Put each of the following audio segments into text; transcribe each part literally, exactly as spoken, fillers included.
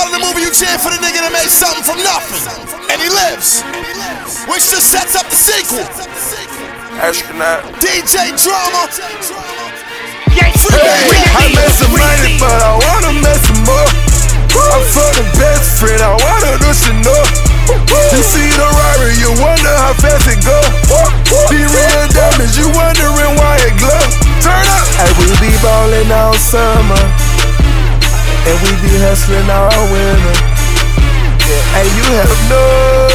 part of the movie, you cheer for the nigga that made something from nothing, and he lives, which just sets up the sequel. Astronaut D J Drama. Hey, I made some money, but I wanna make some more. I'm for the best friend, I wanna do some more. You see the Rari, you wonder how fast it go. The real diamonds, you wondering why it glow. Turn up. Hey, we be ballin' all summer, and we be hustling all winter. Hey, you have no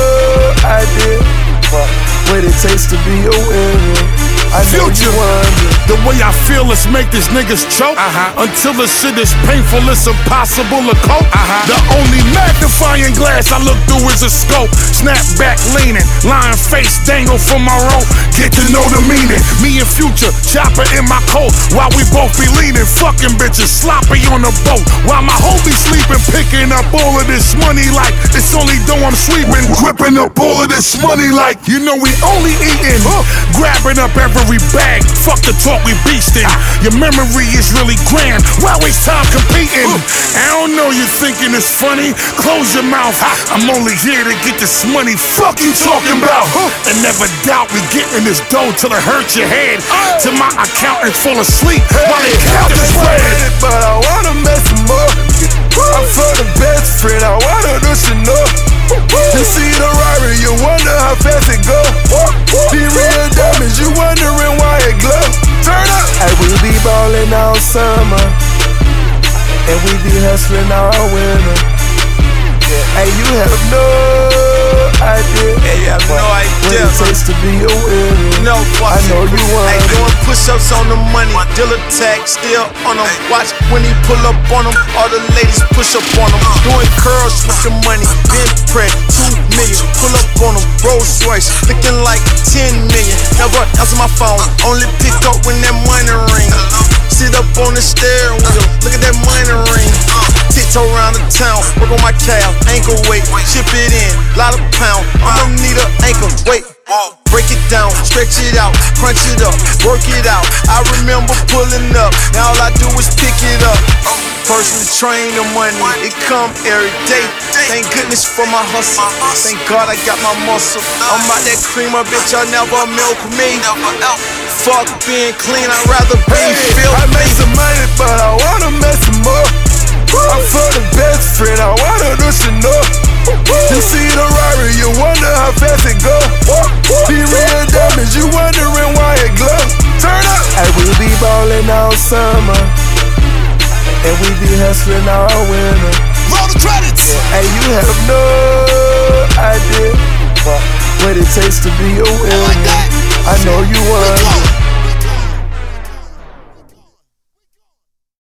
idea what it takes to be a winner. I know you wonder. The way I feel, let's make these niggas choke. Uh-huh. Until the shit is painful, it's impossible to cope. Uh-huh. The only magnifying glass I look through is a scope. Snap back leaning, lying face dangle from my rope. Get to know the meaning. Me and Future, chopper in my coat, while we both be leaning. Fucking bitches, sloppy on the boat, while my hoe be sleeping. Picking up all of this money like it's only though I'm sweeping. Gripping up all of this money like, you know we only eating. Uh, grabbing up every bag, fuck the talk, we beastin'. Your memory is really grand, why waste time competing? I don't know, you thinking it's funny? Close your mouth, I'm only here to get this money. Fuck you talking about? And never doubt we getting this dough till it hurts your head. Till my accountant fall asleep while they count this bread. But I wanna make some more. I'm for the best friend, I wanna do some more. You see the Rari, you wonder how fast it go. The real diamonds, you wondering why it glow. Turn up. Hey, we be ballin' all summer, and we be hustling all winter. Hey, you have no idea. Hey, you have no idea. What it takes to be a winner. No, I know you want. Hey, doing push-ups on the money, dealer tag still on him. Watch when he pull up on him, all the ladies push up on him. Doing curls with the money, been print two million. Pull up on him, Rolls Royce, looking like ten million. Never answer my phone, only pick up when that money ring. Sit up on the steering wheel, look at that money ring. Tiptoe around the town, work on my calf, ankle weight, chip it in, lot of pound. I'ma need an ankle weight. Break it down, stretch it out, crunch it up, work it out. I remember pulling up, now all I do is pick it up. Personal train the money, it come every day. Thank goodness for my hustle, thank God I got my muscle. I'm out that creamer, bitch, y'all never milk me. Fuck being clean, I'd rather be filthy. I made some money, but I wanna make some more. I'm for the best friend, I wanna do some more. You see the Rari, you wonder how fast it go. The real diamonds, you wondering why it glow. Turn up. Hey, we be ballin' all summer, and we be hustling all winter. Roll the credits. Hey, you have no idea what it takes to be a winner. I know you wonder.